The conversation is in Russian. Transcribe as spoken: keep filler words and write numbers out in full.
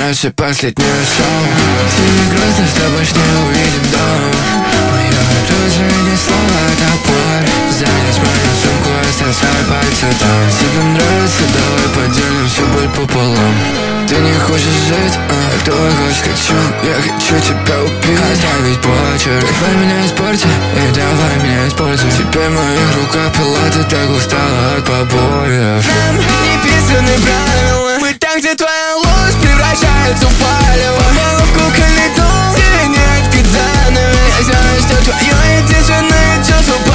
наше последнее шоу. Тебе грустно, что больше не увидим дом. Мое оружие не слово, а топор. Залезь в мою сумку, оставь свои пальцы там. Тебе нравится, давай поделим всю боль пополам. Ты не хочешь жить, а кто хочешь, хочу. Я хочу тебя убить, оставить почерк. Давай меня испорти, и давай меня используй. Теперь в моих руках пила, ты так устала от побоев. Нам не писаны правила. Мы там, где твоя ложь превращается в палево. Попала в кукольный дом, тебе не отказано. Я знаю, что твое единственное чувство